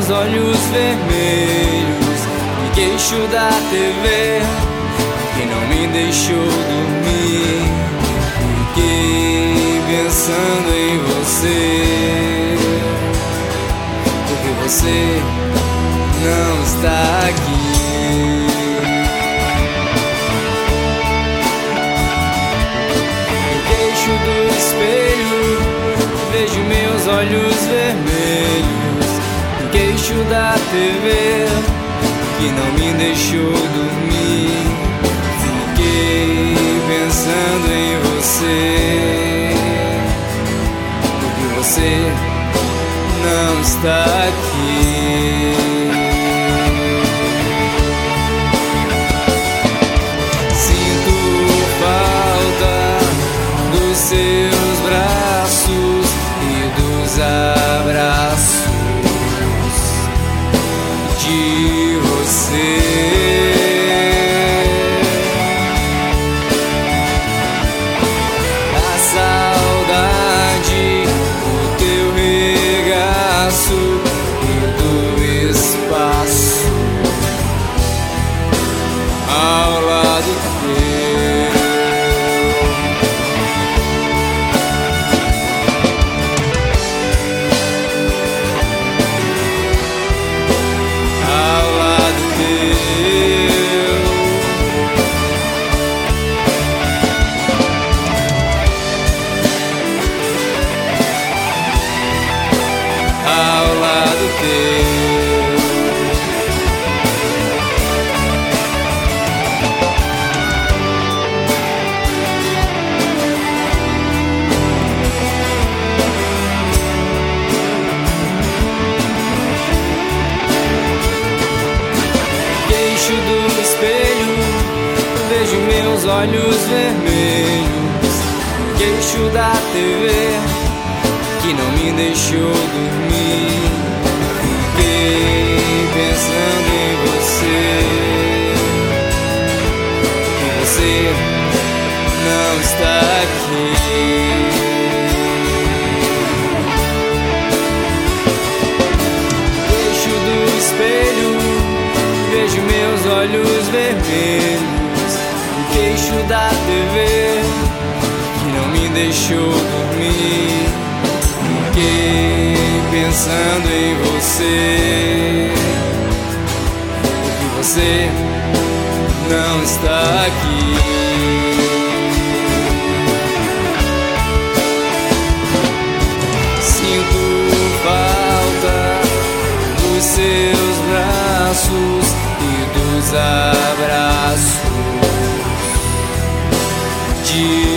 meus olhos vermelhos e queixo da TV que não me deixou dormir. Fiquei pensando em você, porque você não está aqui. No queixo do espelho vejo meus olhos vermelhos, no queixo da TV que não me deixou dormir. Fiquei pensando em você, porque você não está aqui. Sinto falta dos seus braços e dos abraços de você. Do espelho vejo meus olhos vermelhos, queixo da TV que não me deixou dormir. Fiquei pensando em você, que você não está aqui. Queixo do espelho vejo meus olhos vermelhos, o queixo da TV que não me deixou dormir. Fiquei pensando em você, porque você não está aqui. Sinto falta dos seus braços e dos abraços de